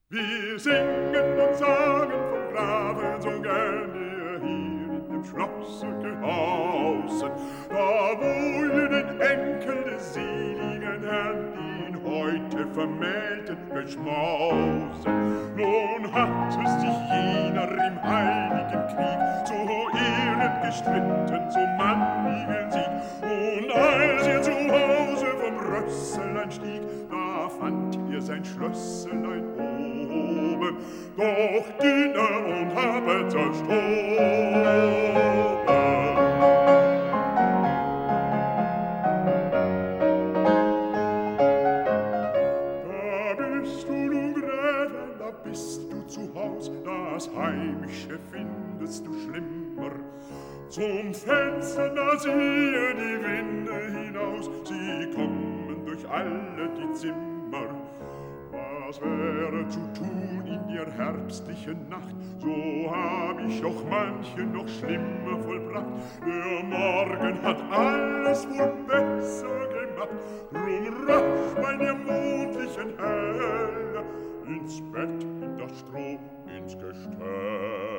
Wir singen und sagen vom Grafen so gern, der hier in dem Schlosse gehausen, da wo ihr den Enkel des seligen Herrn, den heute Vermählten, geschmausen. Nun hat es sich jener im heiligen Krieg so ehrend gestritten, so mannigen Sieg. Und als er zu Hause vom Rösselein stieg, da fand er sein Schlösselein oben, doch Diener und habe zerstoben. Da bist du nun Gräfin, da bist du zu Haus, das Heimische findest du schlimmer. Zum Fenster, da siehe die Winde hinaus, sie kommen durch alle die Zimmer. Was wäre zu tun in der herbstlichen Nacht, so hab ich auch manche noch schlimmer vollbracht. Der Morgen hat alles wohl besser gemacht, drum rasch bei der mondlichen Helle ins Bett, in das Stroh, ins Gestell.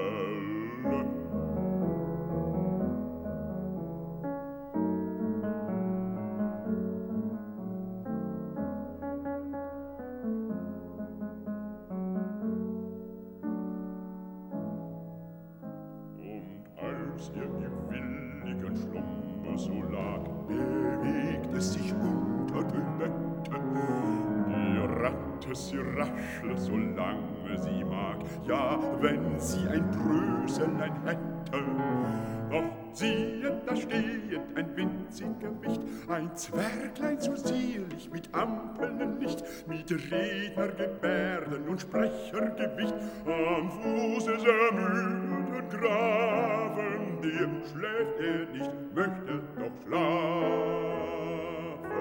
Als er im willigen Schlummer so lag, bewegt es sich unter den Betten. Die Ratte, sie raschle, solange sie mag, ja, wenn sie ein Bröselein hätte. Doch siehe, da stehet ein winziger Wicht, ein Zwerglein so zierlich mit Ampelnlicht, mit Rednergebärden und Sprechergewicht, am Fuße des ermüdeten Grafen, dem schläft er nicht, möchte doch schlafen.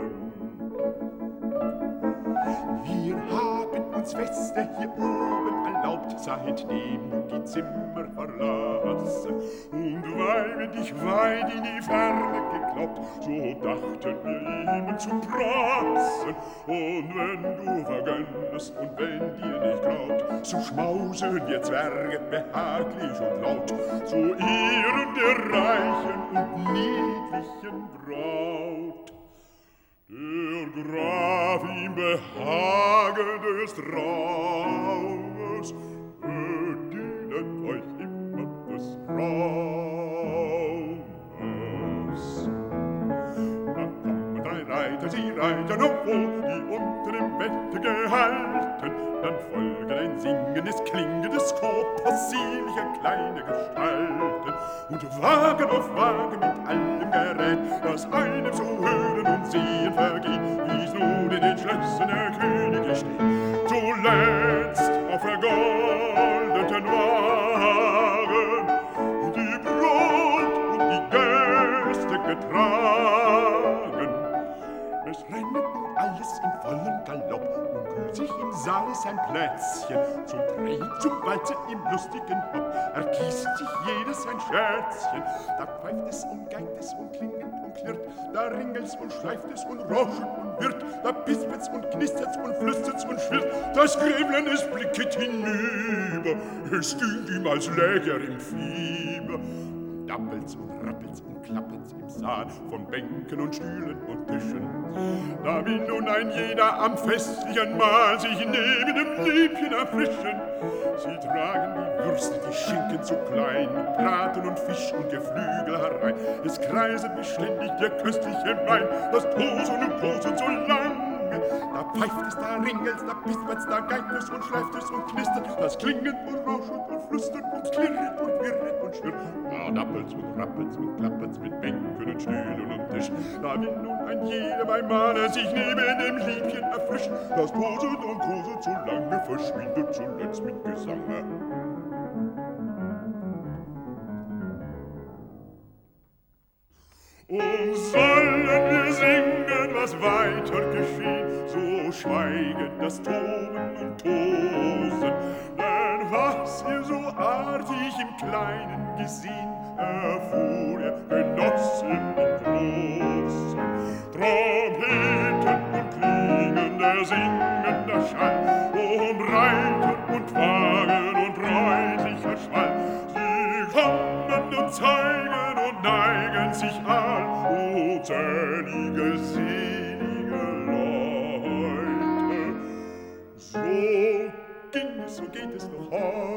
Wir haben uns Feste hier oben erlaubt, seitdem du die Zimmer verlassen. Und weil wir dich weit in die Ferne geglaubt, so dachten wir eben zu prassen. Und wenn du vergönnest und wenn dir nicht graut, so schmausen wir Zwerge behaglich und laut zu Ehren der reichen und niedlichen Braut. Der Graf ihm behagen des Raumes, bedient euch immer des Raumes. Da kommen drei Reiter, sie reiten auf, die unter dem Bette gehalten. Dann folgen ein singendes, klingendes Chor possierlicher kleine Gestalten. Und Wagen auf Wagen mit allem Gerät, das einem so hören und sehen vergeht, wie's nun in den Schlössern der Könige steht. Zuletzt auf vergoldeten Wagen die Brot und die Gäste getragen. Es rennet nun alles im vollen Galopp und kühlt sich im Saale sein Plätzchen. Zum Drehen, zum Walzen im lustigen Hopp ergießt sich jedes ein Scherzchen. Da pfeift es und geigt es und klingelt und klirrt, da ringelt's und schleift es und rauscht und wird, da pispet's und knistert's und flüstert's und schwirrt. Das Gräblein, es blicket hinüber, es dünkt ihm, als läge er im Fieber. Dappelt's und rappelt's und klappet's im Saal von Bänken und Stühlen und Tischen. Da will nun ein jeder am festlichen Mahl sich neben dem Liebchen erfrischen. Sie tragen die Würste, die Schinken zu klein, mit Braten und Fisch und Geflügel herein. Es kreiset beständig der köstliche Wein, das Tosen und Kosen so lang. Da pfeift es, da ringelt's, da pispet's, da geigt es und schleift es und knistert, das klingelt und rauscht und flüstert und klirrt und wirret und schwirrt. Da dappelt's und rappelt's und klappert's mit Bänken und Stühlen und Tischen. Da will nun ein jeder beim Mahle sich neben dem Liebchen erfrischen. Das toset und koset, so lange verschwindet zuletzt mit Gesange. Und sollen wir singen, was weiter geschehen, so schweigen das Toben und Tosen. Denn was ihr so artig im Kleinen gesehen, erfuhr ihr Genossen im Großen. Trompeten und klingender, singender Schall, Reiter und Wagen und reulicher Schwall. Sie kommen und zeigen und neigen sich all, o selige, selige Leute. So ging es, so geht es noch heute.